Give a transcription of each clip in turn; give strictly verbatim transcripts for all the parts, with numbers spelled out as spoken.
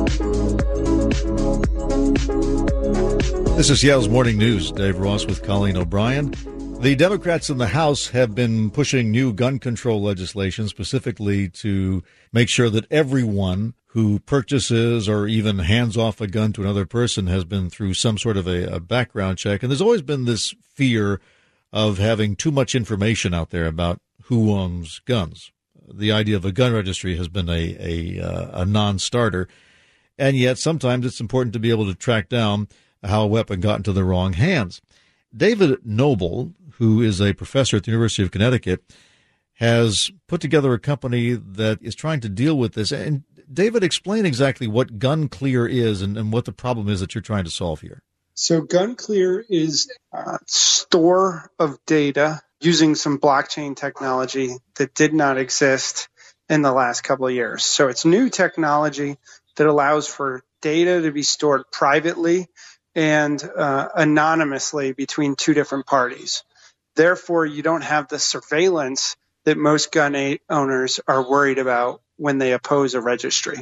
This is Yale's Morning News. Dave Ross with Colleen O'Brien. The Democrats in the House have been pushing new gun control legislation specifically to make sure that everyone who purchases or even hands off a gun to another person has been through some sort of a, a background check. And there's always been this fear of having too much information out there about who owns guns. The idea of a gun registry has been a, a, uh, a non-starter. And yet sometimes it's important to be able to track down how a weapon got into the wrong hands. David Noble, who is a professor at the University of Connecticut, has put together a company that is trying to deal with this. And David, explain exactly what GunClear is and, and what the problem is that you're trying to solve here. So GunClear is a store of data using some blockchain technology that did not exist in the last couple of years. So it's new technology that allows for data to be stored privately and uh, anonymously between two different parties. Therefore, you don't have the surveillance that most gun owners are worried about when they oppose a registry.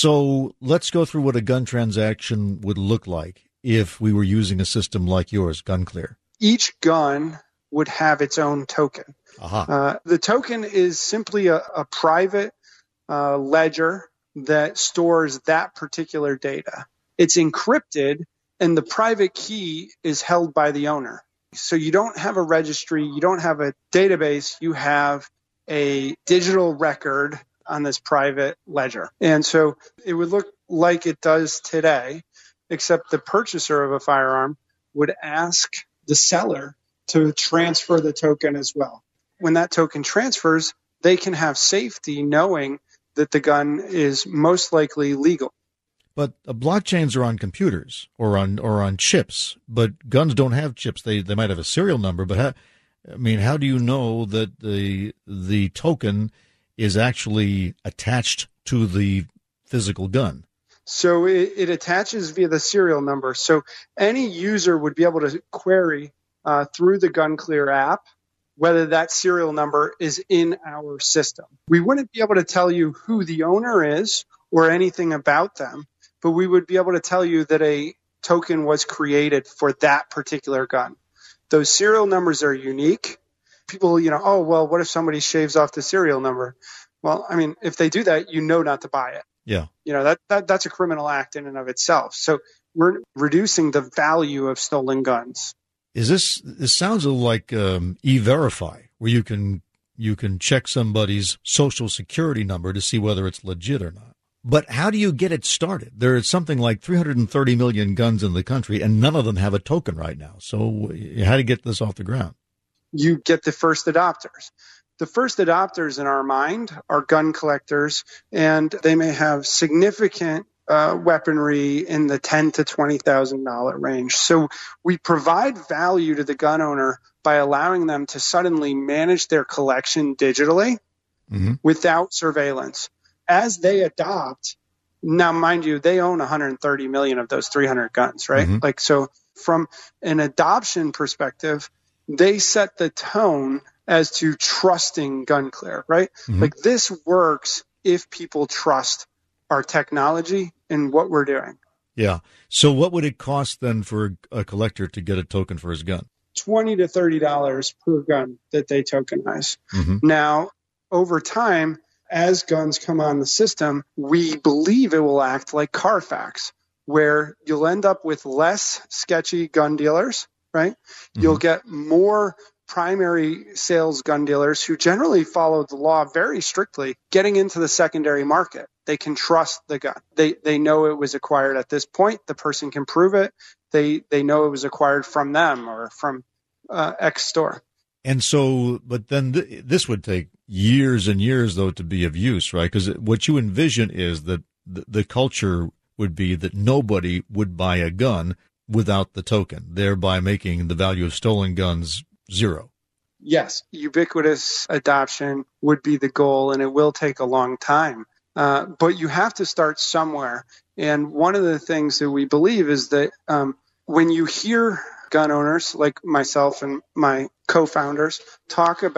So let's go through what a gun transaction would look like if we were using a system like yours, GunClear. Each gun would have its own token. Aha. Uh, the token is simply a, a private uh, ledger that stores that particular data. It's encrypted, and the private key is held by the owner. So you don't have a registry, you don't have a database, you have a digital record on this private ledger. And so it would look like it does today, except the purchaser of a firearm would ask the seller to transfer the token as well. When that token transfers, they can have safety knowing that the gun is most likely legal. But uh, blockchains are on computers or on or on chips, but guns don't have chips. They they might have a serial number, but how, I mean, how do you know that the the token is actually attached to the physical gun? So it, it attaches via the serial number. So any user would be able to query uh, through the GunClear app whether that serial number is in our system. We wouldn't be able to tell you who the owner is or anything about them, but we would be able to tell you that a token was created for that particular gun. Those serial numbers are unique. People, you know, oh, well, what if somebody shaves off the serial number? Well, I mean, if they do that, you know not to buy it. Yeah. You know, that, that that's a criminal act in and of itself. So we're reducing the value of stolen guns. Is this, this sounds a little like um, E-Verify, where you can you can check somebody's social security number to see whether it's legit or not. But how do you get it started? There is something like three hundred thirty million guns in the country, and none of them have a token right now. So how do you get this off the ground? You get the first adopters. The first adopters in our mind are gun collectors, and they may have significant uh, weaponry in the ten thousand to twenty thousand dollars range. So we provide value to the gun owner by allowing them to suddenly manage their collection digitally mm-hmm. without surveillance. As they adopt, now mind you, they own one hundred thirty million of those three hundred guns, right? Mm-hmm. Like, so from an adoption perspective, they set the tone as to trusting GunClear, right? Mm-hmm. Like, this works if people trust our technology and what we're doing. Yeah. So what would it cost then for a collector to get a token for his gun? twenty to thirty dollars per gun that they tokenize. Mm-hmm. Now, over time, as guns come on the system, we believe it will act like Carfax, where you'll end up with less sketchy gun dealers, right? Mm-hmm. You'll get more primary sales gun dealers who generally follow the law very strictly, getting into the secondary market. They can trust the gun. They they know it was acquired at this point. The person can prove it. They they know it was acquired from them or from uh, X store. And so, but then th- this would take years and years, though, to be of use, right? Because what you envision is that the, the culture would be that nobody would buy a gun without the token, thereby making the value of stolen guns zero. Yes, ubiquitous adoption would be the goal, and it will take a long time. Uh, but you have to start somewhere. And one of the things that we believe is that um, when you hear gun owners like myself and my co-founders talk about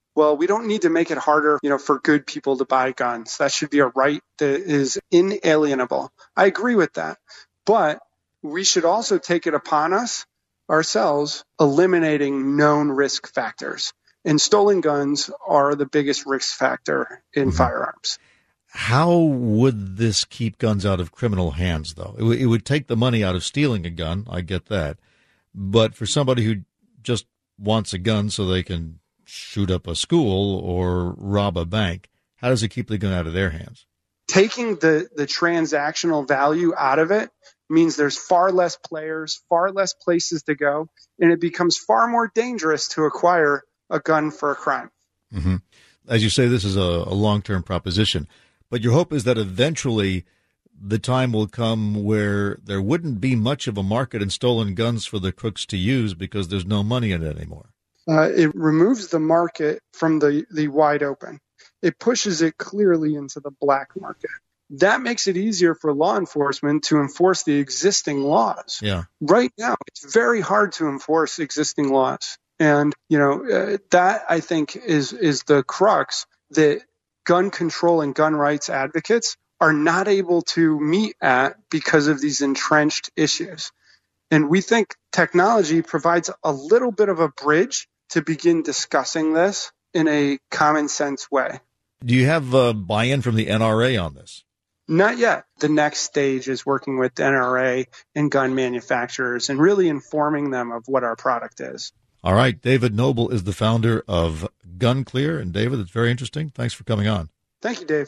well, we don't need to make it harder, you know, for good people to buy guns. That should be a right that is inalienable. I agree with that. But we should also take it upon us ourselves, eliminating known risk factors. And stolen guns are the biggest risk factor in mm-hmm. firearms. How would this keep guns out of criminal hands, though? It, w- it would take the money out of stealing a gun. I get that. But for somebody who just wants a gun so they can shoot up a school or rob a bank, how does it keep the gun out of their hands? Taking the, the transactional value out of it means there's far less players, far less places to go, and it becomes far more dangerous to acquire a gun for a crime. Mm-hmm. As you say, this is a, a long-term proposition, but your hope is that eventually the time will come where there wouldn't be much of a market in stolen guns for the crooks to use because there's no money in it anymore. Uh, it removes the market from the, the wide open. It pushes it clearly into the black market. That makes it easier for law enforcement to enforce the existing laws. Yeah. Right now, it's very hard to enforce existing laws. And, you know, uh, that I think is, is the crux that gun control and gun rights advocates are not able to meet at because of these entrenched issues. And we think technology provides a little bit of a bridge to begin discussing this in a common sense way. Do you have uh, buy-in from the N R A on this? Not yet. The next stage is working with N R A and gun manufacturers and really informing them of what our product is. All right. David Noble is the founder of GunClear. And David, it's very interesting. Thanks for coming on. Thank you, Dave.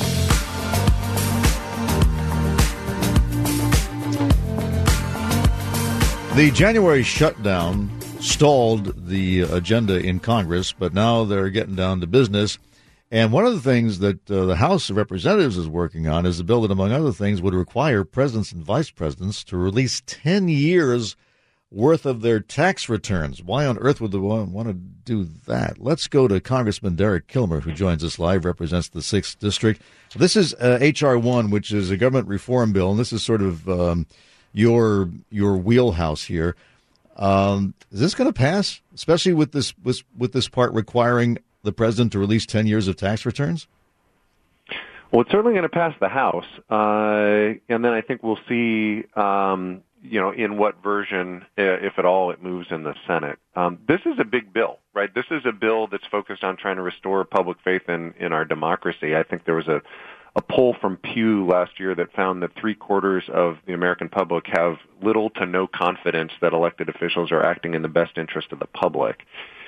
The January shutdown stalled the agenda in Congress, but now they're getting down to business. And one of the things that uh, the House of Representatives is working on is a bill that, among other things, would require presidents and vice presidents to release ten years worth of their tax returns. Why on earth would they want to do that? Let's go to Congressman Derek Kilmer, who joins us live, represents the sixth District. This is uh, H R one, which is a government reform bill, and this is sort of um, your your wheelhouse here. Um, is this going to pass, especially with this with, with this part requiring the president to release ten years of tax returns? Well, it's certainly going to pass the House, uh, and then I think we'll see, um, you know, in what version, if at all, it moves in the Senate. Um, this is a big bill, right? This is a bill that's focused on trying to restore public faith in, in our democracy. I think there was a, a poll from Pew last year that found that three quarters of the American public have little to no confidence that elected officials are acting in the best interest of the public.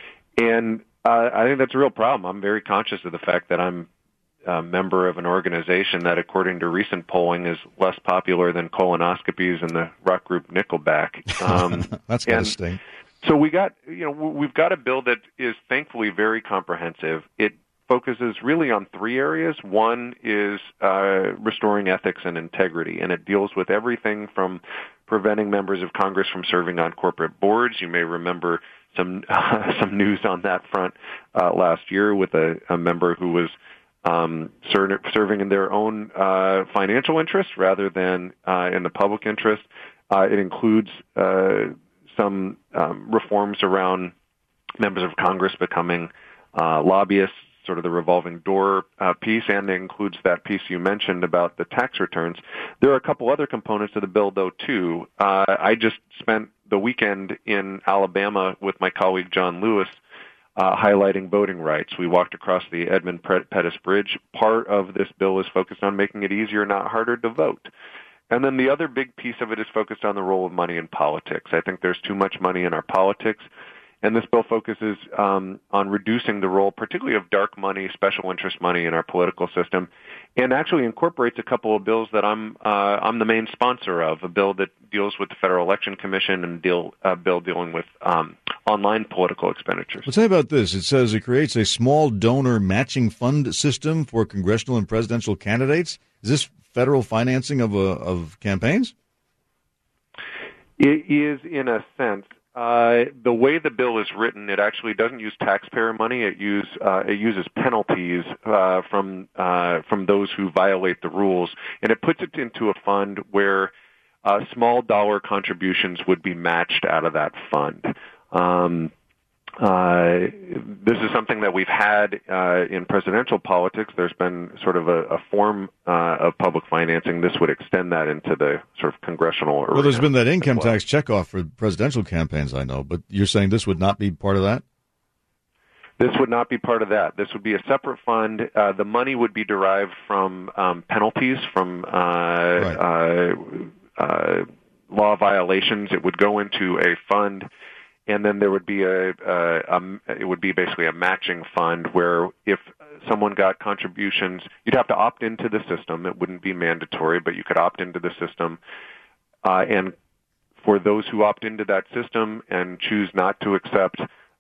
And uh, I think that's a real problem. I'm very conscious of the fact that I'm a member of an organization that, according to recent polling, is less popular than colonoscopies and the rock group Nickelback. Um, That's got to sting. So we got, you know, we've got a bill that is thankfully very comprehensive. It focuses really on three areas. One is uh, restoring ethics and integrity, and it deals with everything from preventing members of Congress from serving on corporate boards. You may remember some uh, some news on that front uh, last year with a, a member who was um, ser- serving in their own uh, financial interest rather than uh, in the public interest. Uh, it includes uh, some um, reforms around members of Congress becoming uh, lobbyists, sort of the revolving door uh, piece, and it includes that piece you mentioned about the tax returns. There are a couple other components to the bill, though, too. Uh, I just spent the weekend in Alabama with my colleague John Lewis uh, highlighting voting rights. We walked across the Edmund Pettus Bridge. Part of this bill is focused on making it easier, not harder, to vote. And then the other big piece of it is focused on the role of money in politics. I think there's too much money in our politics. And this bill focuses um, on reducing the role, particularly of dark money, special interest money in our political system, and actually incorporates a couple of bills that I'm uh, I'm the main sponsor of. A bill that deals with the Federal Election Commission and deal a bill dealing with um, online political expenditures. Well, tell me about this. It says it creates a small donor matching fund system for congressional and presidential candidates. Is this federal financing of a, of campaigns? It is, in a sense. Uh, the way the bill is written, it actually doesn't use taxpayer money. It use uh, it uses penalties uh, from uh, from those who violate the rules, and it puts it into a fund where uh, small dollar contributions would be matched out of that fund. Um, Uh, this is something that we've had uh, in presidential politics. There's been sort of a, a form uh, of public financing. This would extend that into the sort of congressional arena. Well, there's been that income well. tax checkoff for presidential campaigns, I know, but you're saying this would not be part of that? This would not be part of that. This would be a separate fund. Uh, the money would be derived from um, penalties, from uh, right. uh, uh, law violations. It would go into a fund. And then there would be a, a, a, it would be basically a matching fund where if someone got contributions, you'd have to opt into the system. It wouldn't be mandatory, but you could opt into the system. Uh, and for those who opt into that system and choose not to accept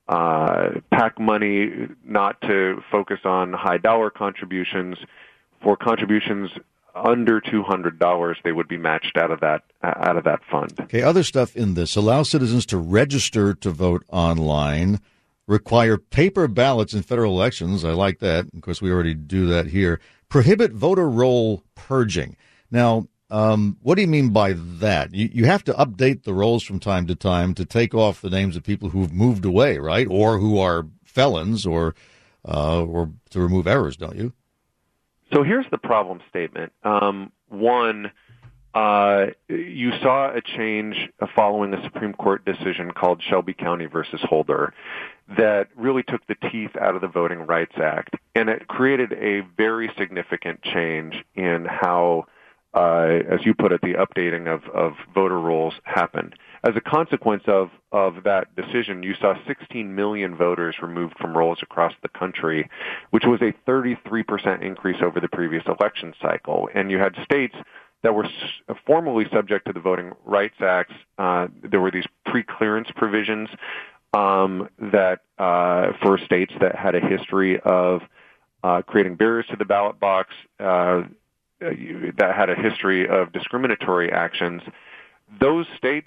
uh, PAC money, not to focus on high dollar contributions, for contributions under two hundred dollars, they would be matched out of that out of that fund. Okay, other stuff in this: allow citizens to register to vote online, require paper ballots in federal elections. I like that. Of course, we already do that here. Prohibit voter roll purging. Now, um, what do you mean by that? You, you have to update the rolls from time to time to take off the names of people who've moved away, right, or who are felons, or uh, or to remove errors, don't you? So here's the problem statement. Um, one, uh, you saw a change following a Supreme Court decision called Shelby County versus Holder that really took the teeth out of the Voting Rights Act, and it created a very significant change in how, uh, as you put it, the updating of, of voter rolls happened. As a consequence of, of that decision, you saw sixteen million voters removed from rolls across the country, which was a thirty-three percent increase over the previous election cycle. And you had states that were s- formally subject to the Voting Rights Act. Uh, there were these pre-clearance provisions um, that uh, for states that had a history of uh, creating barriers to the ballot box, uh, that had a history of discriminatory actions. Those states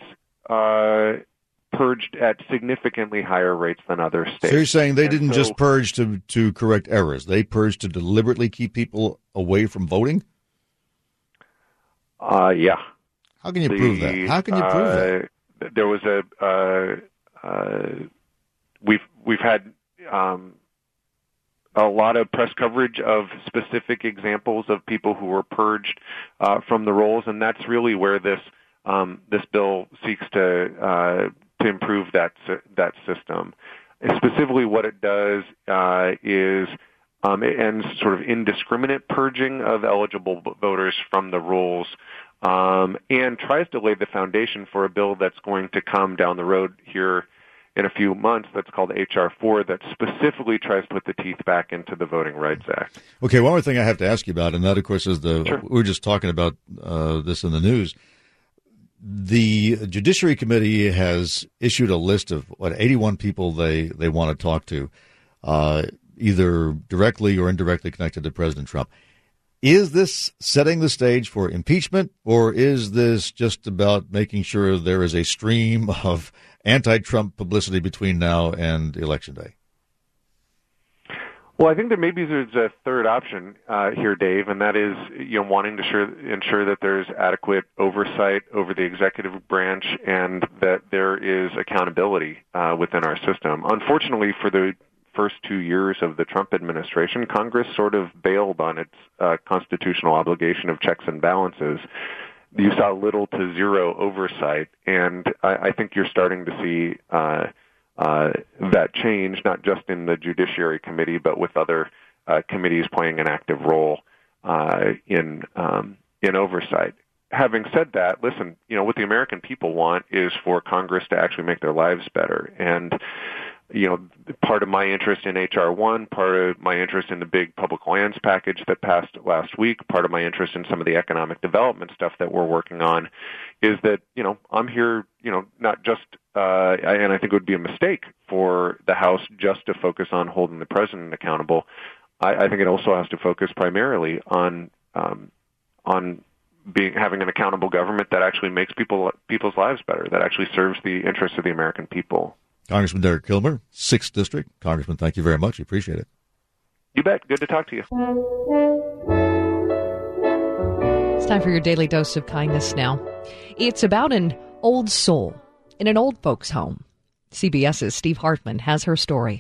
Uh, purged at significantly higher rates than other states. So you're saying they and didn't so, just purge to, to correct errors. They purged to deliberately keep people away from voting? Uh, yeah. How can you the, prove that? How can you prove uh, that? There was a, uh, uh, we've, we've had um, a lot of press coverage of specific examples of people who were purged uh, from the rolls, and that's really where this Um, this bill seeks to uh, to improve that that system. And specifically, what it does uh, is um, it ends sort of indiscriminate purging of eligible voters from the rolls, um, and tries to lay the foundation for a bill that's going to come down the road here in a few months. That's called H R four. That specifically tries to put the teeth back into the Voting Rights Act. Okay, one more thing I have to ask you about, and that, of course, is the Sure. we were just talking about uh, this in the news. The Judiciary Committee has issued a list of, what, eighty-one people they, they want to talk to, uh, either directly or indirectly connected to President Trump. Is this setting the stage for impeachment, or is this just about making sure there is a stream of anti-Trump publicity between now and Election Day? Well, I think that maybe there's a third option uh, here, Dave, and that is, you know, wanting to sure, ensure that there's adequate oversight over the executive branch and that there is accountability uh, within our system. Unfortunately, for the first two years of the Trump administration, Congress sort of bailed on its uh, constitutional obligation of checks and balances. You saw little to zero oversight, and I, I think you're starting to see uh, Uh, that change, not just in the Judiciary Committee, but with other uh, committees playing an active role uh, in um, in oversight. Having said that, listen, you know, what the American people want is for Congress to actually make their lives better. And, you know, part of my interest in H R one, part of my interest in the big public lands package that passed last week, part of my interest in some of the economic development stuff that we're working on is that, you know, I'm here, you know, not just Uh, and I think it would be a mistake for the House just to focus on holding the president accountable. I, I think it also has to focus primarily on um, on being having an accountable government that actually makes people people's lives better, that actually serves the interests of the American people. Congressman Derek Kilmer, sixth District. Congressman, thank you very much. We appreciate it. You bet. Good to talk to you. It's time for your daily dose of kindness now. It's about an old soul in an old folks' home. CBS's Steve Hartman has her story.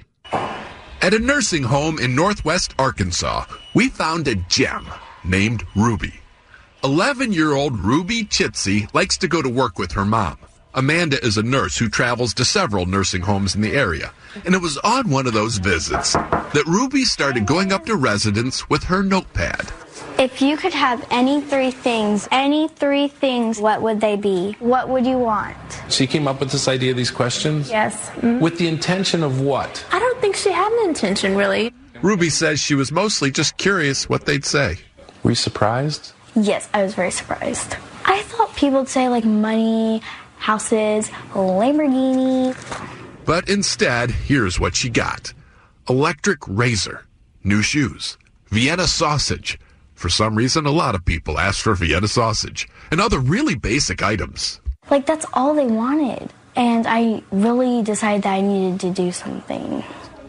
At a nursing home in northwest Arkansas, we found a gem named Ruby. eleven-year-old Ruby Chitsey likes to go to work with her mom. Amanda is a nurse who travels to several nursing homes in the area, and it was on one of those visits that Ruby started going up to residents with her notepad. If you could have any three things, any three things, what would they be? What would you want? She came up with this idea, these questions? Yes. Mm-hmm. With the intention of what? I don't think she had an intention, really. Ruby says she was mostly just curious what they'd say. Were you surprised? Yes, I was very surprised. I thought people would say, like, money, houses, Lamborghini. But instead, here's what she got. Electric razor, new shoes, Vienna sausage. For some reason, a lot of people asked for Vienna sausage and other really basic items. Like, that's all they wanted. And I really decided that I needed to do something.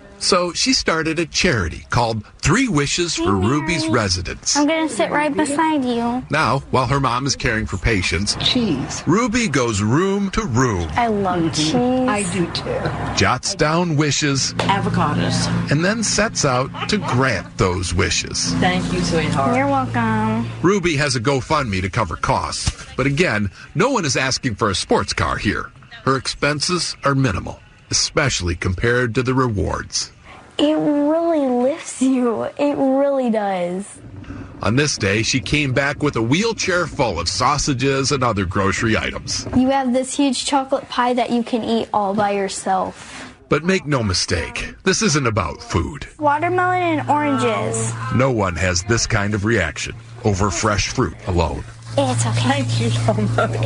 So she started a charity called Three Wishes for Ruby's Residents. I'm going to sit right beside you. Now, while her mom is caring for patients, cheese. Ruby goes room to room. I love mm-hmm. cheese. I do too. Jots down wishes. Avocados. And then sets out to grant those wishes. Thank you, sweetheart. You're welcome. Ruby has a GoFundMe to cover costs. But again, no one is asking for a sports car here. Her expenses are minimal, especially compared to the rewards. It really lifts you. It really does. On this day, she came back with a wheelchair full of sausages and other grocery items. You have this huge chocolate pie that you can eat all by yourself. But make no mistake, this isn't about food. Watermelon and oranges. No one has this kind of reaction over fresh fruit alone. It's okay. Thank you so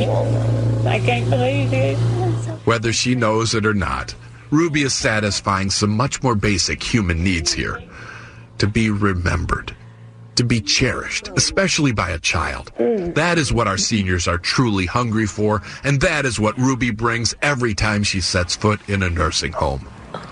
much. I can't believe it. Whether she knows it or not, Ruby is satisfying some much more basic human needs here. To be remembered. To be cherished, especially by a child. That is what our seniors are truly hungry for, and that is what Ruby brings every time she sets foot in a nursing home.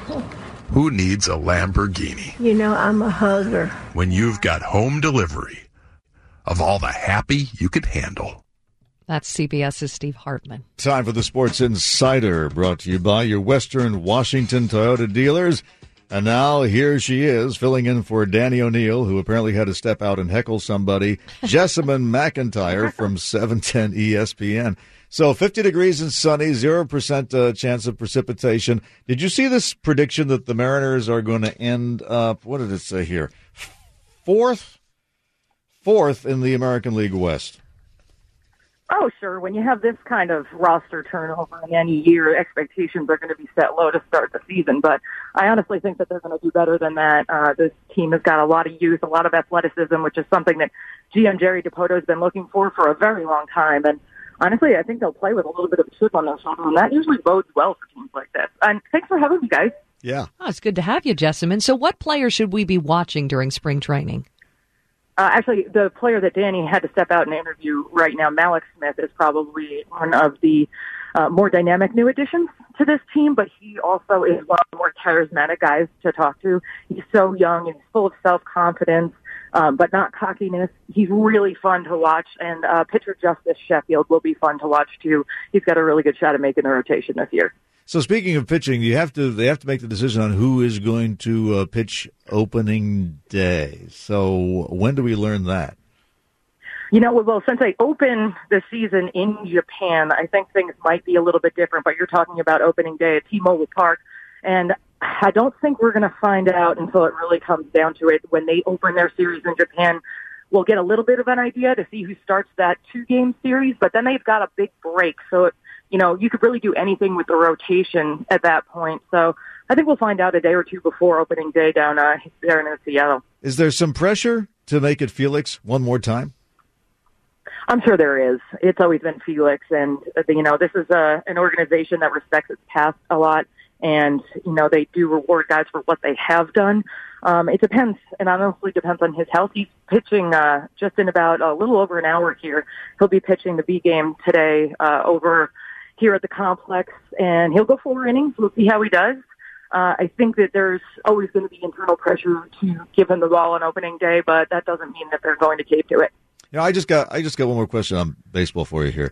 Who needs a Lamborghini? You know, I'm a hugger. When you've got home delivery of all the happy you could handle. That's CBS's Steve Hartman. Time for the Sports Insider, brought to you by your Western Washington Toyota dealers. And now here she is, filling in for Danny O'Neill, who apparently had to step out and heckle somebody, Jessamine McIntyre from seven ten E S P N. So fifty degrees and sunny, zero percent uh, chance of precipitation. Did you see this prediction that the Mariners are going to end up, what did it say here, fourth? Fourth in the American League West. Oh, sure. When you have this kind of roster turnover in any year, expectations are going to be set low to start the season. But I honestly think that they're going to do better than that. Uh, this team has got a lot of youth, a lot of athleticism, which is something that G M Jerry Dipoto has been looking for for a very long time. And honestly, I think they'll play with a little bit of a chip on their shoulder, and that usually bodes well for teams like this. And thanks for having me, guys. Yeah. Oh, it's good to have you, Jessamine. So what players should we be watching during spring training? Uh, actually, the player that Danny had to step out and interview right now, Malik Smith, is probably one of the uh, more dynamic new additions to this team, but he also is one of the more charismatic guys to talk to. He's so young and he's full of self-confidence, um, but not cockiness. He's really fun to watch, and uh, pitcher Justice Sheffield will be fun to watch, too. He's got a really good shot at making the rotation this year. So speaking of pitching, you have to they have to make the decision on who is going to uh, pitch opening day. So when do we learn that? You know, well, since I open the season in Japan, I think things might be a little bit different, but you're talking about opening day at T-Mobile Park, and I don't think we're going to find out until it really comes down to it. When they open their series in Japan, we'll get a little bit of an idea to see who starts that two-game series, but then they've got a big break, so it, you know, you could really do anything with the rotation at that point. So I think we'll find out a day or two before opening day down uh, there in Seattle. Is there some pressure to make it Felix one more time? I'm sure there is. It's always been Felix, and, uh, you know, this is uh, an organization that respects its past a lot, and, you know, they do reward guys for what they have done. Um, it depends, and honestly depends on his health. He's pitching uh, just in about a little over an hour here. He'll be pitching the B game today uh, over here at the complex, and he'll go four innings. We'll see how he does. Uh, I think that there's always going to be internal pressure to give him the ball on opening day, but that doesn't mean that they're going to cave to it. You know, I just got I just got one more question on baseball for you here.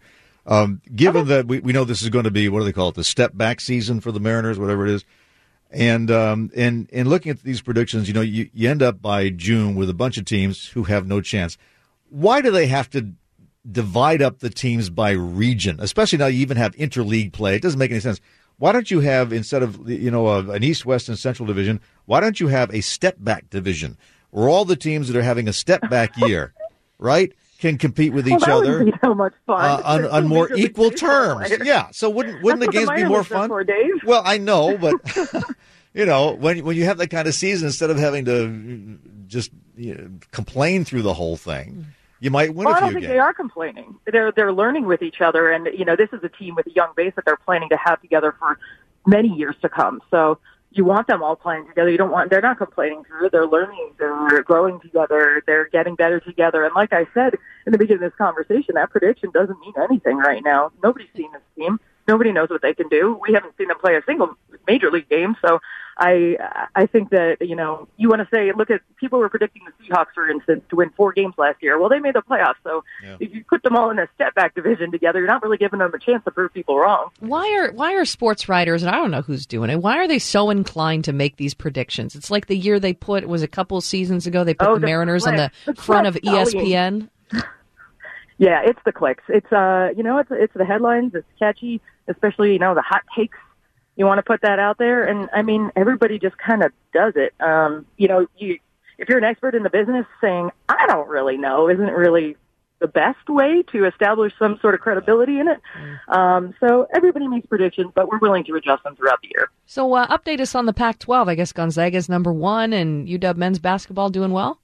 Um, given okay. that we, we know this is going to be, what do they call it, the step back season for the Mariners, whatever it is. And um, and and looking at these predictions, you know, you, you end up by June with a bunch of teams who have no chance. Why do they have to divide up the teams by region? Especially now you even have interleague play. It doesn't make any sense. Why don't you have, instead of, you know, an East, West, and Central division, why don't you have a step back division where all the teams that are having a step back year, right, can compete with each well, that other would be so much fun. Uh, on, on more equal terms. Yeah. So wouldn't wouldn't That's the games the be more fun? For, Dave. Well, I know, but you know, when when you have that kind of season, instead of having to just you know, complain through the whole thing, you might win well, a few I don't think games. They are complaining. They're they're learning with each other, and you know, this is a team with a young base that they're planning to have together for many years to come. So you want them all playing together. You don't want, they're not complaining through it. They're learning, they're growing together, they're getting better together. And like I said in the beginning of this conversation, that prediction doesn't mean anything right now. Nobody's seen this team. Nobody knows what they can do. We haven't seen them play a single major league game. So I, I think that, you know, you want to say, look at, people were predicting the Seahawks, for instance, to win four games last year. Well, they made the playoffs. So yeah. if you put them all in a step back division together, you're not really giving them a chance to prove people wrong. Why are, why are sports writers, and I don't know who's doing it, why are they so inclined to make these predictions? It's like the year they put, it was a couple of seasons ago, they put oh, the, the Mariners on the, the front of E S P N. Yeah, it's the clicks. It's, uh, you know, it's, it's the headlines. It's catchy, especially, you know, the hot takes. You want to put that out there. And I mean, everybody just kind of does it. Um, you know, you, if you're an expert in the business, saying, I don't really know, isn't really the best way to establish some sort of credibility in it. Um, so everybody makes predictions, but we're willing to adjust them throughout the year. So uh, update us on the Pac twelve. I guess Gonzaga's number one and U W men's basketball doing well?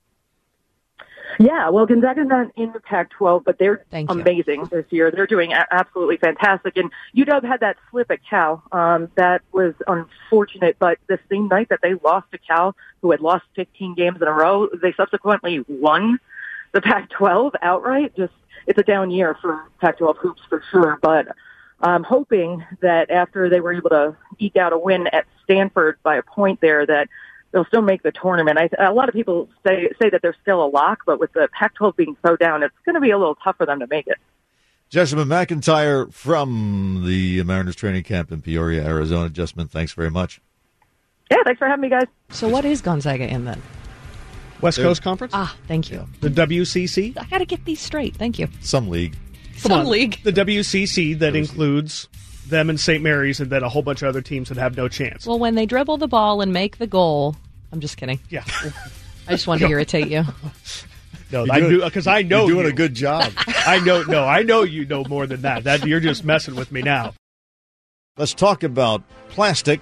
Yeah, well, Gonzaga's not in the Pac twelve, but they're Thank amazing you. this year. They're doing a- absolutely fantastic. And U W had that slip at Cal. Um, that was unfortunate, but the same night that they lost to Cal, who had lost fifteen games in a row, they subsequently won the Pac twelve outright. Just, it's a down year for Pac twelve hoops for sure, but I'm hoping that after they were able to eke out a win at Stanford by a point there, that they'll still make the tournament. I, a lot of people say say that they're still a lock, but with the Pac twelve being so down, it's going to be a little tough for them to make it. Jessamyn McIntyre from the Mariners training camp in Peoria, Arizona. Jessamyn, thanks very much. Yeah, thanks for having me, guys. So what is Gonzaga in then? West Coast Conference? Ah, thank you. The W C C? I got to get these straight. Thank you. Some league. Some Come on. league. The W C C that includes them and Saint Mary's and then a whole bunch of other teams that have no chance. Well, when they dribble the ball and make the goal, I'm just kidding. Yeah. I just wanted to irritate you. No, you're I doing, do because I know you're doing you. a good job. I know. No, I know you know more than that. That you're just messing with me now. Let's talk about plastic.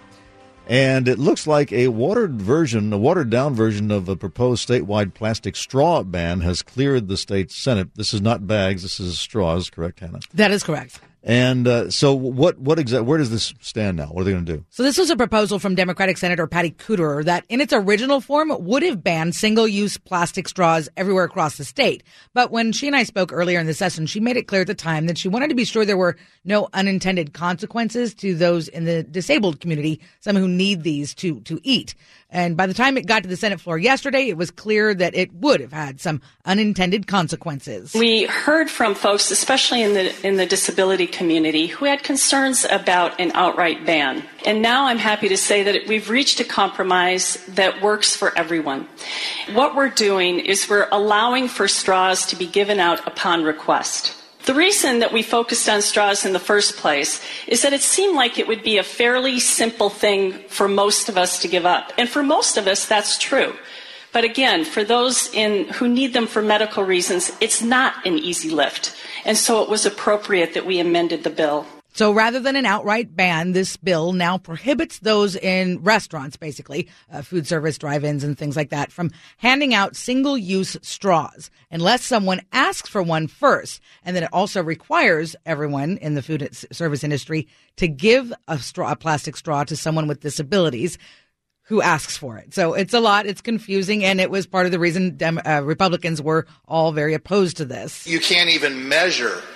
And it looks like a watered version, a watered-down version of a proposed statewide plastic straw ban has cleared the state Senate. This is not bags. This is straws, correct, Hannah? That is correct. And uh, so what, what exactly, where does this stand now? What are they going to do? So this was a proposal from Democratic Senator Patty Kuderer that in its original form would have banned single-use plastic straws everywhere across the state. But when she and I spoke earlier in the session, she made it clear at the time that she wanted to be sure there were no unintended consequences to those in the disabled community, some who need these to, to eat. And by the time it got to the Senate floor yesterday, it was clear that it would have had some unintended consequences. We heard from folks, especially in the in the disability community, who had concerns about an outright ban. And now I'm happy to say that we've reached a compromise that works for everyone. What we're doing is we're allowing for straws to be given out upon request. The reason that we focused on straws in the first place is that it seemed like it would be a fairly simple thing for most of us to give up. And for most of us, that's true. But again, for those in, who need them for medical reasons, it's not an easy lift. And so it was appropriate that we amended the bill. So rather than an outright ban, this bill now prohibits those in restaurants, basically, uh, food service, drive-ins and things like that, from handing out single-use straws unless someone asks for one first. And then it also requires everyone in the food service industry to give a straw, a plastic straw to someone with disabilities who asks for it. So it's a lot. It's confusing. And it was part of the reason Dem- uh, Republicans were all very opposed to this. You can't even measure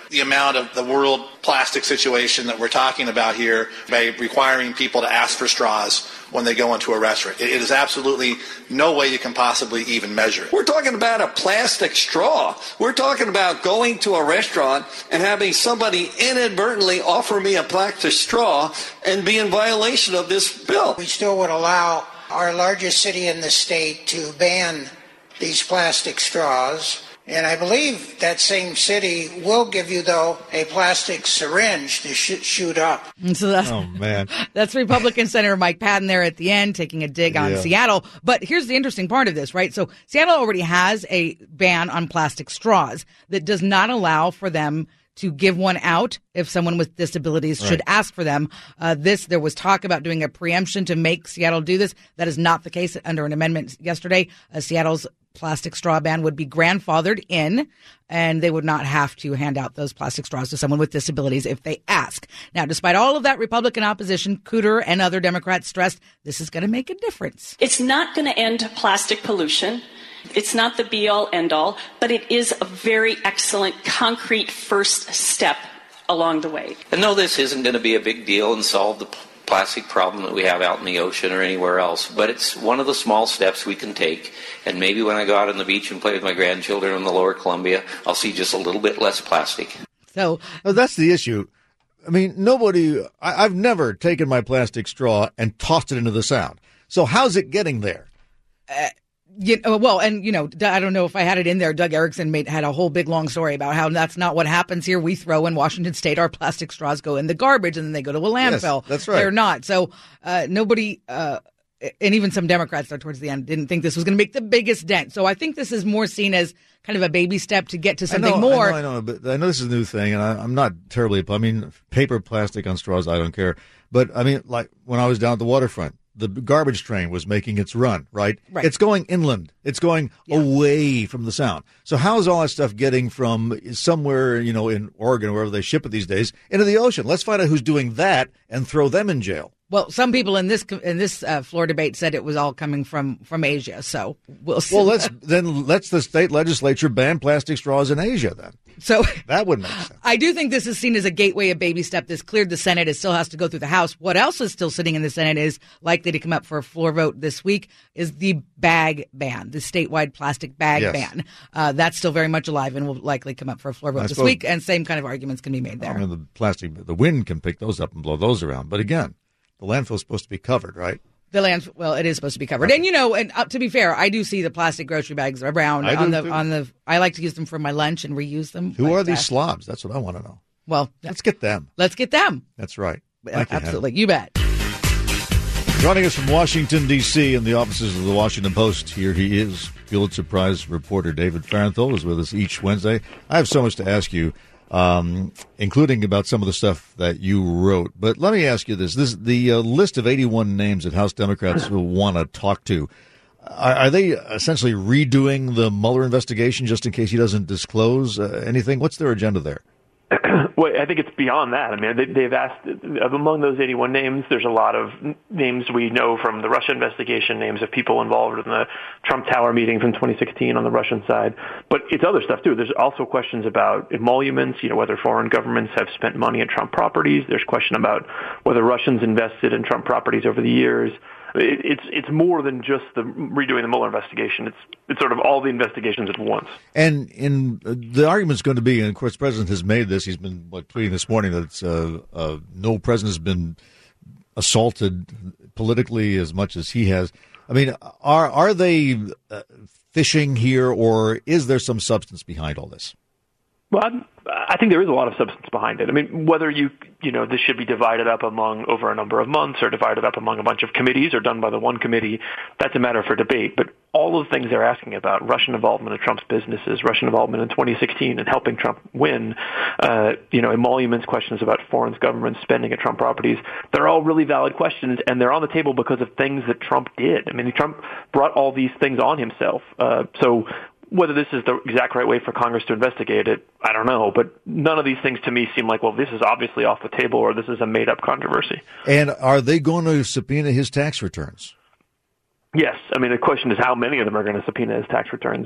the amount of the world plastic situation that we're talking about here by requiring people to ask for straws when they go into a restaurant. It is absolutely no way you can possibly even measure it. We're talking about a plastic straw. We're talking about going to a restaurant and having somebody inadvertently offer me a plastic straw and be in violation of this bill. We still would allow our largest city in the state to ban these plastic straws. And I believe that same city will give you, though, a plastic syringe to sh- shoot up. And so that's, oh, man. That's Republican Senator Mike Patton there at the end taking a dig on yeah. Seattle. But here's the interesting part of this, right? So Seattle already has a ban on plastic straws that does not allow for them to give one out if someone with disabilities right. should ask for them. Uh, this, there was talk about doing a preemption to make Seattle do this. That is not the case. Under an amendment yesterday, uh, Seattle's plastic straw ban would be grandfathered in, and they would not have to hand out those plastic straws to someone with disabilities if they ask. Now, despite all of that Republican opposition, Cooter and other Democrats stressed this is going to make a difference. It's not going to end plastic pollution. It's not the be-all, end-all, but it is a very excellent, concrete first step along the way. And no, this isn't going to be a big deal and solve the plastic problem that we have out in the ocean or anywhere else, but it's one of the small steps we can take. And maybe when I go out on the beach and play with my grandchildren in the lower Columbia, I'll see just a little bit less plastic. So oh, that's the issue. I mean, nobody, I, I've never taken my plastic straw and tossed it into the Sound. So how's it getting there? Uh, You know, well, and, you know, I don't know if I had it in there. Doug Erickson made, had a whole big long story about how that's not what happens here. We throw in Washington State, our plastic straws go in the garbage and then they go to a landfill. Yes, that's right. They're not. So uh, nobody, uh, and even some Democrats there towards the end didn't think this was going to make the biggest dent. So I think this is more seen as kind of a baby step to get to something I know, more. I know, I know, but I know this is a new thing, and I, I'm not terribly, I mean, paper, plastic on straws, I don't care. But, I mean, like when I was down at the waterfront, the garbage train was making its run, right? Right. It's going inland. It's going yeah. away from the Sound. So how is all that stuff getting from somewhere, you know, in Oregon, wherever they ship it these days, into the ocean? Let's find out who's doing that and throw them in jail. Well, some people in this in this uh, floor debate said it was all coming from, from Asia, so we'll see. Well, let's then let's the state legislature ban plastic straws in Asia then. So that would make sense. I do think this is seen as a gateway, a baby step. This cleared the Senate. It still has to go through the House. What else is still sitting in the Senate is likely to come up for a floor vote this week is the bag ban, the statewide plastic bag yes. ban. Uh, that's still very much alive and will likely come up for a floor vote I this suppose, week. And same kind of arguments can be made there. I mean, the plastic, the wind can pick those up and blow those around. But again, the landfill is supposed to be covered, right? The land, well, it is supposed to be covered, and you know, and uh, to be fair, I do see the plastic grocery bags around I on do the too. on the. I like to use them for my lunch and reuse them. Who like are these that. slobs? That's what I want to know. Well, let's get them. Let's get them. That's right. Uh, absolutely, you bet. Joining us from Washington, D C in the offices of the Washington Post, here he is, Pulitzer Prize reporter David Fahrenthold is with us each Wednesday. I have so much to ask you, um, including about some of the stuff that you wrote. But let me ask you this. This the uh, list of eighty-one names that House Democrats will want to talk to. Are, are they essentially redoing the Mueller investigation just in case he doesn't disclose uh, anything? What's their agenda there? Well, I think it's beyond that. I mean, they, they've asked, among those eighty-one names, there's a lot of names we know from the Russia investigation, names of people involved in the Trump Tower meeting from twenty sixteen on the Russian side. But it's other stuff, too. There's also questions about emoluments, you know, whether foreign governments have spent money at Trump properties. There's question about whether Russians invested in Trump properties over the years. It, it's it's more than just the redoing the Mueller investigation. It's it's sort of all the investigations at once. And in uh, the argument's going to be, and of course, the president has made this. He's been what, tweeting this morning that it's, uh, uh, no president has been assaulted politically as much as he has. I mean, are are they uh, fishing here, or is there some substance behind all this? Well, I'm, I think there is a lot of substance behind it. I mean, whether you, you know, this should be divided up among over a number of months or divided up among a bunch of committees or done by the one committee, that's a matter for debate. But all of the things they're asking about, Russian involvement in Trump's businesses, Russian involvement in twenty sixteen and helping Trump win, uh, you know, emoluments, questions about foreign government spending at Trump properties, they're all really valid questions, and they're on the table because of things that Trump did. I mean, Trump brought all these things on himself. Uh, so whether this is the exact right way for Congress to investigate it, I don't know. But none of these things to me seem like, well, this is obviously off the table or this is a made-up controversy. And are they going to subpoena his tax returns? Yes. I mean, the question is how many of them are going to subpoena his tax returns.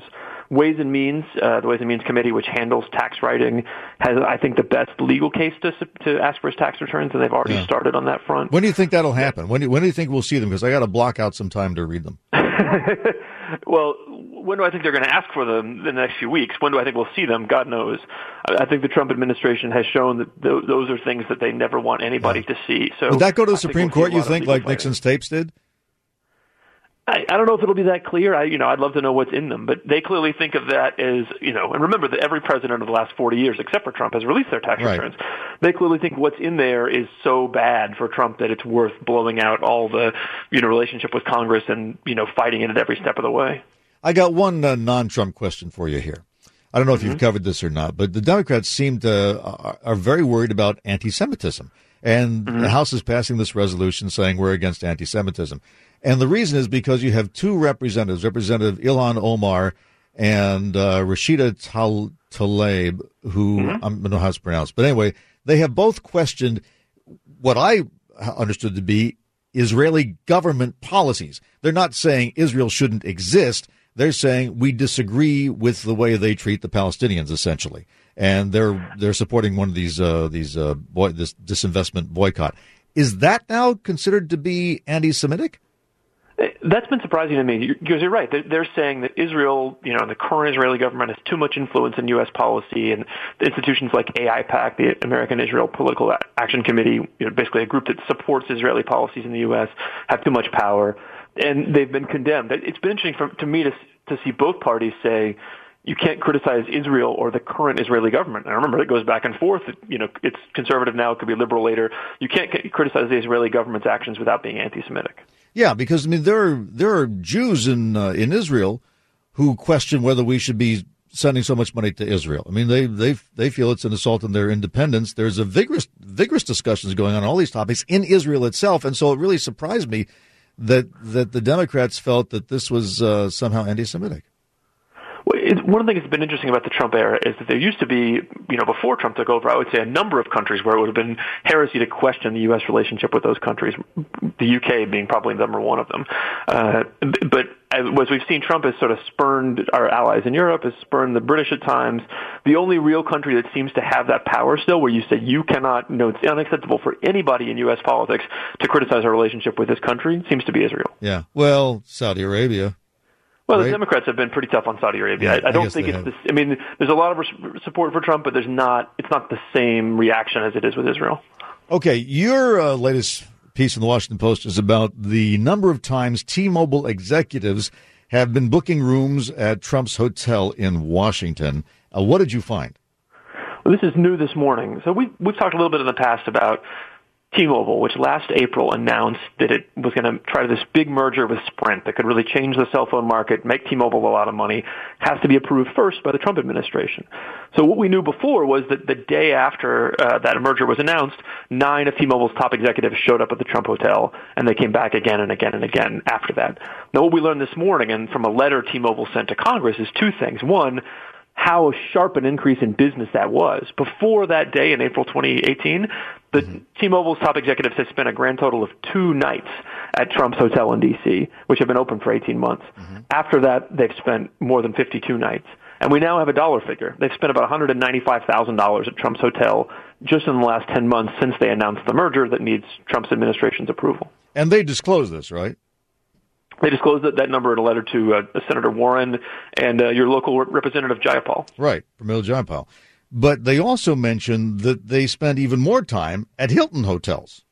Ways and Means, uh, the Ways and Means Committee, which handles tax writing, has, I think, the best legal case to to ask for his tax returns, and they've already yeah. started on that front. When do you think that'll happen? When do, when do you think we'll see them? Because I got to block out some time to read them. Well, when do I think they're going to ask for them in the next few weeks? When do I think we'll see them? God knows. I think the Trump administration has shown that th- those are things that they never want anybody yeah. to see. So would that go to the I Supreme we'll Court, you think, like fighting. Nixon's tapes did? I, I don't know if it'll be that clear. I, you know, I'd love to know what's in them, but they clearly think of that as, you know, and remember that every president of the last forty years, except for Trump, has released their tax right. returns. They clearly think what's in there is so bad for Trump that it's worth blowing out all the, you know, relationship with Congress and, you know, fighting it at every step of the way. I got one uh, non-Trump question for you here. I don't know if mm-hmm. you've covered this or not, but the Democrats seem to uh, are very worried about anti-Semitism. And mm-hmm. the House is passing this resolution saying we're against anti-Semitism. And the reason is because you have two representatives, Representative Ilhan Omar and uh, Rashida Tlaib, who mm-hmm. I don't know how it's pronounced. But anyway, they have both questioned what I understood to be Israeli government policies. They're not saying Israel shouldn't exist. They're saying we disagree with the way they treat the Palestinians, essentially, and they're they're supporting one of these uh, these uh, boy, this disinvestment boycott. Is that now considered to be anti-Semitic? That's been surprising to me because you're right. They're saying that Israel, you know, the current Israeli government has too much influence in U S policy, and institutions like A I PAC, the American Israel Political Action Committee, you know, basically a group that supports Israeli policies in the U S, have too much power, and they've been condemned. It's been interesting for, to me to to see both parties say you can't criticize Israel or the current Israeli government. And remember, it goes back and forth. You know, it's conservative now, it could be liberal later. You can't criticize the Israeli government's actions without being anti-Semitic. Yeah, because I mean there are there are Jews in uh, in Israel who question whether we should be sending so much money to Israel. I mean they they they feel it's an assault on their independence. There's a vigorous vigorous discussions going on on all these topics in Israel itself, and so it really surprised me that that the Democrats felt that this was uh, somehow anti-Semitic. Well, it, one of the things that's been interesting about the Trump era is that there used to be, you know, before Trump took over, I would say a number of countries where it would have been heresy to question the U S relationship with those countries, the U K being probably number one of them. Uh, but as we've seen, Trump has sort of spurned our allies in Europe, has spurned the British at times. The only real country that seems to have that power still, where you say you cannot, you know, it's unacceptable for anybody in U S politics to criticize our relationship with this country, seems to be Israel. Yeah. Well, Saudi Arabia. Well, right? The Democrats have been pretty tough on Saudi Arabia. Yeah, I, I don't I think it's have. this. I mean, there's a lot of res- support for Trump, but there's not. It's not the same reaction as it is with Israel. Okay, your uh, latest piece in the Washington Post is about the number of times T-Mobile executives have been booking rooms at Trump's hotel in Washington. Uh, what did you find? Well, this is new this morning. So we we've talked a little bit in the past about T-Mobile, which last April announced that it was going to try this big merger with Sprint that could really change the cell phone market, make T-Mobile a lot of money, has to be approved first by the Trump administration. So what we knew before was that the day after uh, that merger was announced, nine of T-Mobile's top executives showed up at the Trump Hotel, and they came back again and again and again after that. Now, what we learned this morning, and from a letter T-Mobile sent to Congress, is two things. One, how sharp an increase in business that was. Before that day in April twenty eighteen, the mm-hmm. T-Mobile's top executives have spent a grand total of two nights at Trump's hotel in D C, which have been open for eighteen months. Mm-hmm. After that, they've spent more than fifty-two nights. And we now have a dollar figure. They've spent about one hundred ninety-five thousand dollars at Trump's hotel just in the last ten months since they announced the merger that needs Trump's administration's approval. And they disclosed this, right? They disclosed that, that number in a letter to uh, Senator Warren and uh, your local Representative Jayapal. Right, Pramila Jayapal. But they also mentioned that they spend even more time at Hilton hotels.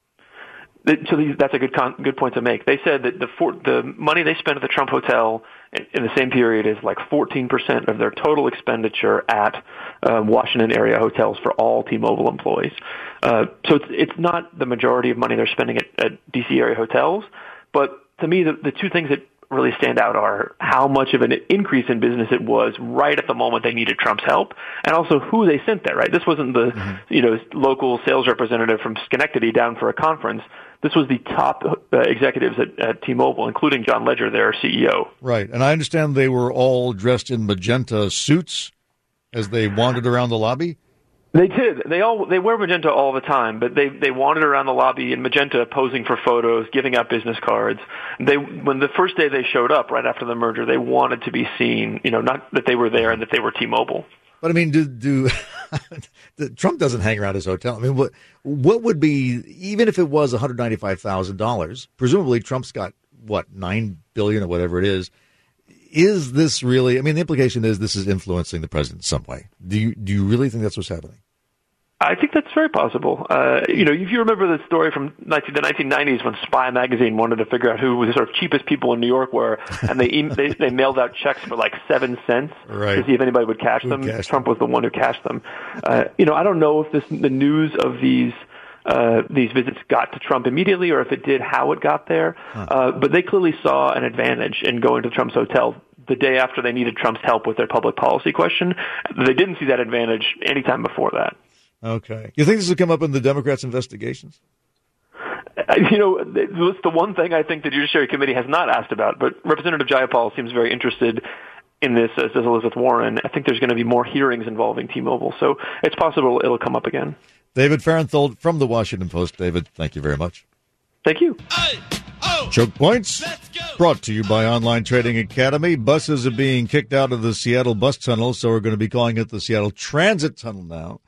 So that's a good con- good point to make. They said that the for- the money they spend at the Trump Hotel in, in the same period is like fourteen percent of their total expenditure at uh, Washington area hotels for all T-Mobile employees. Uh, so it's it's not the majority of money they're spending at, at D C area hotels, but to me, the, the two things that really stand out are how much of an increase in business it was right at the moment they needed Trump's help, and also who they sent there, right? This wasn't the, mm-hmm. you know, local sales representative from Schenectady down for a conference. This was the top uh, executives at, at T-Mobile, including John Legere, their C E O. Right, and I understand they were all dressed in magenta suits as they wandered around the lobby? They did. They all they wear magenta all the time, but they they wandered around the lobby in magenta, posing for photos, giving out business cards. They when the first day they showed up, right after the merger, they wanted to be seen. You know, not that they were there and that they were T-Mobile. But I mean, do do Trump doesn't hang around his hotel? I mean, what what would be, even if it was one hundred ninety-five thousand dollars? Presumably, Trump's got what, nine billion or whatever it is. Is this really? I mean, the implication is this is influencing the president in some way. Do you do you really think that's what's happening? I think that's very possible. Uh, you know, if you remember the story from nineteen, the nineteen nineties when Spy magazine wanted to figure out who the sort of cheapest people in New York were, and they they, they mailed out checks for like seven cents right. to see if anybody would cash them. Cash Trump them. was the one who cashed them. Uh, you know, I don't know if this the news of these uh, these visits got to Trump immediately, or if it did, how it got there. Huh. Uh, but they clearly saw an advantage in going to Trump's hotel the day after they needed Trump's help with their public policy question. They didn't see that advantage anytime before that. Okay. You think this will come up in the Democrats' investigations? You know, it's the one thing I think the Judiciary Committee has not asked about, but Representative Jayapal seems very interested in this, as does Elizabeth Warren. I think there's going to be more hearings involving T-Mobile, so it's possible it'll come up again. David Fahrenthold from The Washington Post. David, thank you very much. Thank you. Choke Points, brought to you by Online Trading Academy. Buses are being kicked out of the Seattle bus tunnel, so we're going to be calling it the Seattle Transit Tunnel now.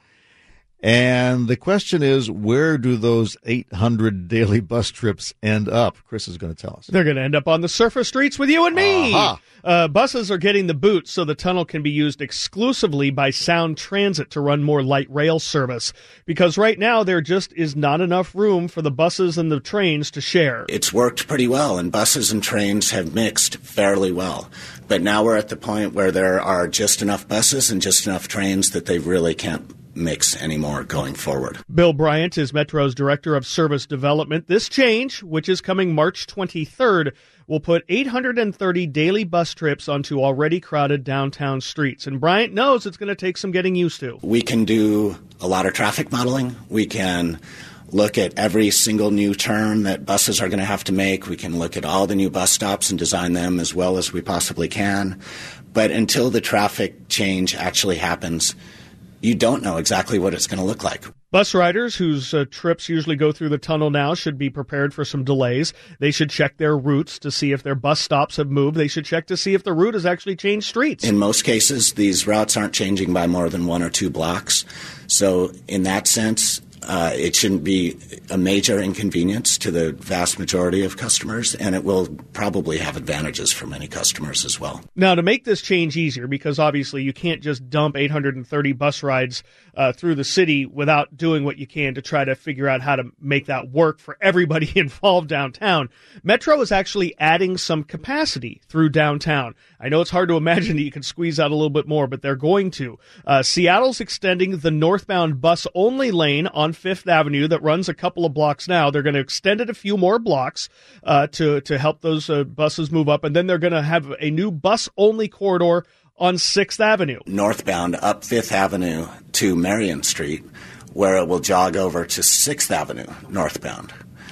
And the question is, where do those eight hundred daily bus trips end up? Chris is going to tell us. They're going to end up on the surface streets with you and me. Uh-huh. Uh, buses are getting the boot so the tunnel can be used exclusively by Sound Transit to run more light rail service. Because right now there just is not enough room for the buses and the trains to share. It's worked pretty well, and buses and trains have mixed fairly well. But now we're at the point where there are just enough buses and just enough trains that they really can't mix anymore going forward. Bill Bryant is Metro's Director of Service Development. This change, which is coming March twenty-third, will put eight hundred thirty daily bus trips onto already crowded downtown streets. And Bryant knows it's going to take some getting used to. We can do a lot of traffic modeling. We can look at every single new turn that buses are going to have to make. We can look at all the new bus stops and design them as well as we possibly can. But until the traffic change actually happens, you don't know exactly what it's going to look like. Bus riders whose uh, trips usually go through the tunnel now should be prepared for some delays. They should check their routes to see if their bus stops have moved. They should check to see if the route has actually changed streets. In most cases, these routes aren't changing by more than one or two blocks. So in that sense, uh, it shouldn't be a major inconvenience to the vast majority of customers, and it will probably have advantages for many customers as well. Now, to make this change easier, because obviously you can't just dump eight hundred thirty bus rides uh, through the city without doing what you can to try to figure out how to make that work for everybody involved downtown, Metro is actually adding some capacity through downtown. I know it's hard to imagine that you can squeeze out a little bit more, but they're going to. Uh, Seattle's extending the northbound bus-only lane on Fifth Avenue that runs a couple of blocks now. They're going to extend it a few more blocks uh, to, to help those uh, buses move up, and then they're going to have a new bus-only corridor on Sixth Avenue. Northbound up Fifth Avenue to Marion Street, where it will jog over to Sixth Avenue northbound.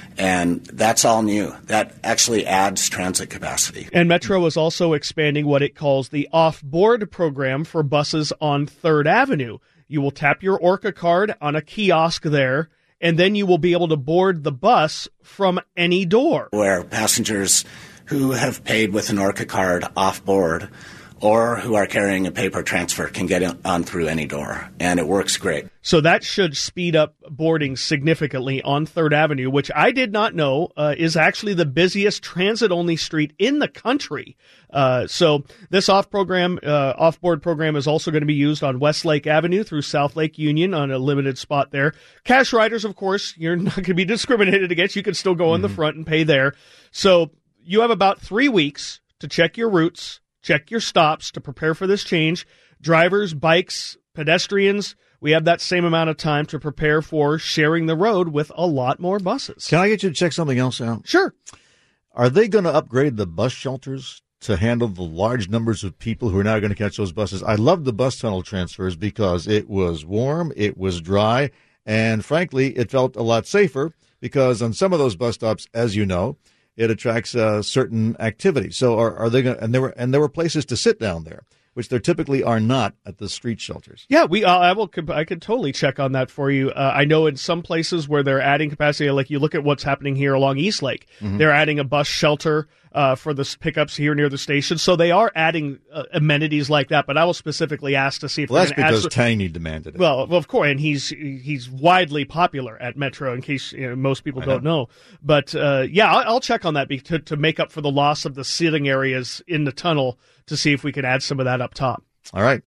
And that's all new. That actually adds transit capacity. And Metro is also expanding what it calls the off-board program for buses on Third Avenue. You will tap your Orca card on a kiosk there, and then you will be able to board the bus from any door. Where passengers who have paid with an Orca card off-board or who are carrying a paper transfer can get on through any door, and it works great. So that should speed up boarding significantly on Third Avenue, which I did not know uh, is actually the busiest transit-only street in the country. Uh, so this off program, uh, off-board program is also going to be used on Westlake Avenue through South Lake Union on a limited spot there. Cash riders, of course, you're not going to be discriminated against. You can still go in mm-hmm. the front and pay there. So you have about three weeks to check your routes, check your stops to prepare for this change. Drivers, bikes, pedestrians, we have that same amount of time to prepare for sharing the road with a lot more buses. Can I get you to check something else out? Sure. Are they going to upgrade the bus shelters to handle the large numbers of people who are now going to catch those buses? I love the bus tunnel transfers because it was warm, it was dry, and frankly, it felt a lot safer because on some of those bus stops, as you know, it attracts uh, certain activity. So are, are they going? And there were and there were places to sit down there. which there typically are not at the street shelters. Yeah, we. Uh, I will. I could totally check on that for you. Uh, I know in some places where they're adding capacity, like you look at what's happening here along East Lake, mm-hmm. they're adding a bus shelter uh, for the pickups here near the station. So they are adding uh, amenities like that. But I will specifically ask to see if well, that's because add... Taney demanded it. Well, well, of course, and he's he's widely popular at Metro. In case you know, most people I don't know, know. But uh, yeah, I'll, I'll check on that to to make up for the loss of the sitting areas in the tunnel to see if we can add some of that up top. All right.